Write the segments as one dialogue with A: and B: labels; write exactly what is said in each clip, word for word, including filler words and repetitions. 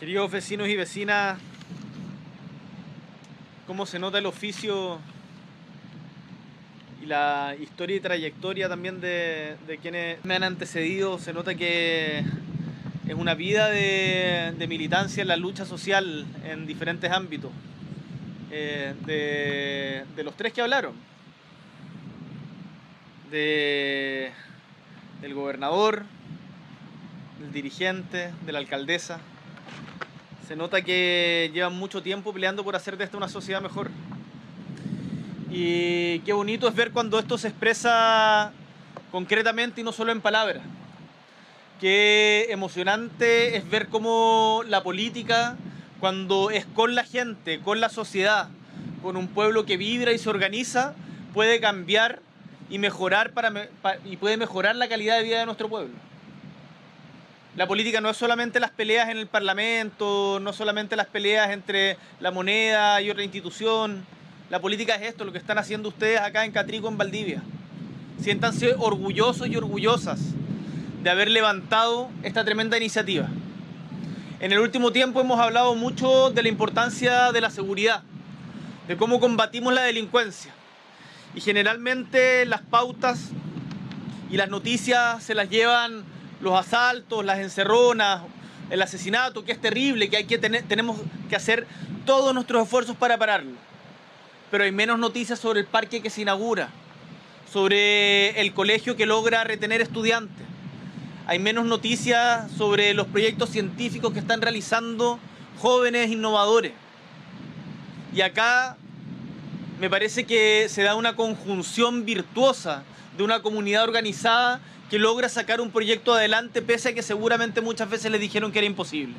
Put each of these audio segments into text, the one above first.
A: Queridos vecinos y vecinas, cómo se nota el oficio y la historia y trayectoria también de, de quienes me han antecedido. Se nota que es una vida de, de militancia en la lucha social en diferentes ámbitos, eh, de, de los tres que hablaron, de, del gobernador, del dirigente, de la alcaldesa. Se nota que llevan mucho tiempo peleando por hacer de esta una sociedad mejor. Y qué bonito es ver cuando esto se expresa concretamente y no solo en palabras. Qué emocionante es ver cómo la política, cuando es con la gente, con la sociedad, con un pueblo que vibra y se organiza, puede cambiar y mejorar para, y puede mejorar la calidad de vida de nuestro pueblo. La política no es solamente las peleas en el Parlamento, no solamente las peleas entre La Moneda y otra institución. La política es esto, lo que están haciendo ustedes acá en Catrico, en Valdivia. Siéntanse orgullosos y orgullosas de haber levantado esta tremenda iniciativa. En el último tiempo hemos hablado mucho de la importancia de la seguridad, de cómo combatimos la delincuencia. Y generalmente las pautas y las noticias se las llevan los asaltos, las encerronas, el asesinato, que es terrible, que hay que tener, tenemos que hacer todos nuestros esfuerzos para pararlo. Pero hay menos noticias sobre el parque que se inaugura, sobre el colegio que logra retener estudiantes. Hay menos noticias sobre los proyectos científicos que están realizando jóvenes innovadores. Y acá me parece que se da una conjunción virtuosa de una comunidad organizada que logra sacar un proyecto adelante pese a que seguramente muchas veces les dijeron que era imposible.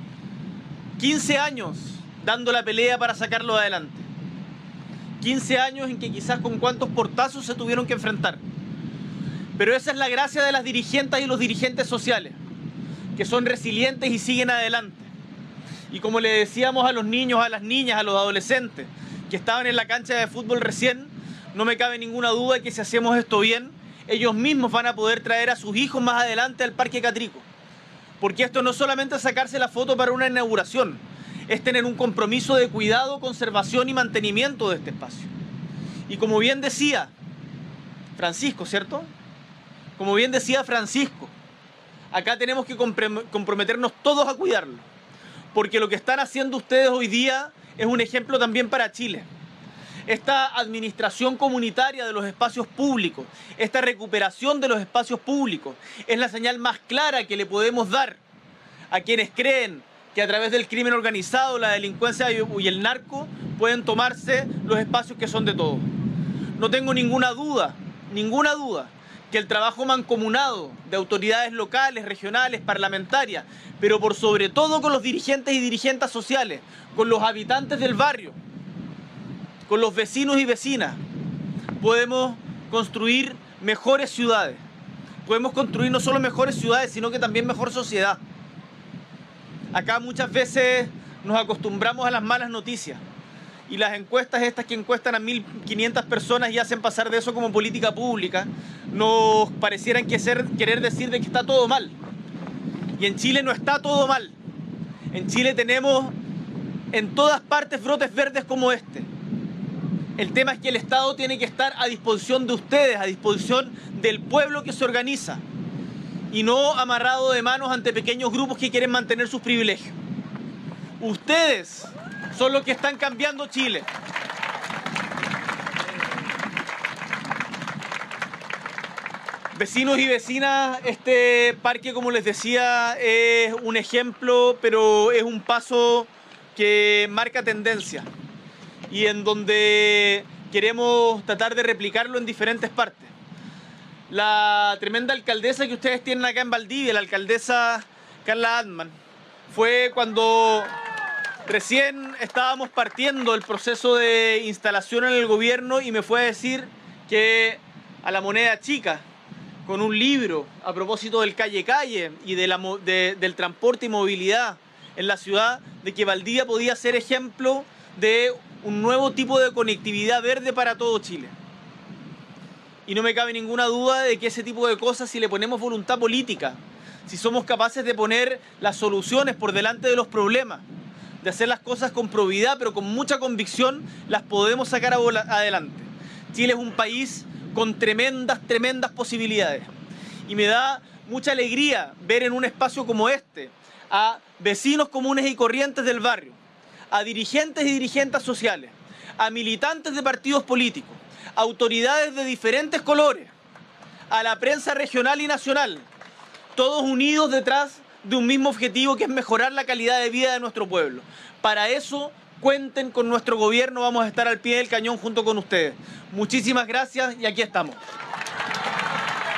A: quince años dando la pelea para sacarlo adelante. quince años en que quizás con cuántos portazos se tuvieron que enfrentar. Pero esa es la gracia de las dirigentes y los dirigentes sociales, que son resilientes y siguen adelante. Y como le decíamos a los niños, a las niñas, a los adolescentes que estaban en la cancha de fútbol recién, no me cabe ninguna duda de que si hacemos esto bien, ellos mismos van a poder traer a sus hijos más adelante al Parque Catrico. Porque esto no es solamente sacarse la foto para una inauguración, es tener un compromiso de cuidado, conservación y mantenimiento de este espacio. Y como bien decía Francisco, ¿cierto? Como bien decía Francisco, acá tenemos que comprometernos todos a cuidarlo. Porque lo que están haciendo ustedes hoy día es un ejemplo también para Chile. Esta administración comunitaria de los espacios públicos, esta recuperación de los espacios públicos, es la señal más clara que le podemos dar a quienes creen que a través del crimen organizado, la delincuencia y el narco pueden tomarse los espacios que son de todos. No tengo ninguna duda, ninguna duda, que el trabajo mancomunado de autoridades locales, regionales, parlamentarias, pero por sobre todo con los dirigentes y dirigentes sociales, con los habitantes del barrio, con los vecinos y vecinas, podemos construir mejores ciudades. Podemos construir no solo mejores ciudades, sino que también mejor sociedad. Acá muchas veces nos acostumbramos a las malas noticias. Y las encuestas estas que encuestan a mil quinientas personas y hacen pasar de eso como política pública, nos parecieran que ser, querer decir de que está todo mal. Y en Chile no está todo mal. En Chile tenemos en todas partes brotes verdes como este. El tema es que el Estado tiene que estar a disposición de ustedes, a disposición del pueblo que se organiza, y no amarrado de manos ante pequeños grupos que quieren mantener sus privilegios. Ustedes son los que están cambiando Chile. Vecinos y vecinas, este parque, como les decía, es un ejemplo, pero es un paso que marca tendencia y en donde queremos tratar de replicarlo en diferentes partes. La tremenda alcaldesa que ustedes tienen acá en Valdivia, la alcaldesa Carla Adman, fue cuando recién estábamos partiendo el proceso de instalación en el gobierno y me fue a decir que a La Moneda Chica, con un libro a propósito del calle calle y de la, de, del transporte y movilidad en la ciudad, de que Valdivia podía ser ejemplo de un nuevo tipo de conectividad verde para todo Chile. Y no me cabe ninguna duda de que ese tipo de cosas, si le ponemos voluntad política, si somos capaces de poner las soluciones por delante de los problemas, de hacer las cosas con probidad, pero con mucha convicción, las podemos sacar adelante. Chile es un país con tremendas, tremendas posibilidades. Y me da mucha alegría ver en un espacio como este a vecinos comunes y corrientes del barrio, a dirigentes y dirigentes sociales, a militantes de partidos políticos, a autoridades de diferentes colores, a la prensa regional y nacional, todos unidos detrás de un mismo objetivo, que es mejorar la calidad de vida de nuestro pueblo. Para eso, cuenten con nuestro gobierno, vamos a estar al pie del cañón junto con ustedes. Muchísimas gracias y aquí estamos.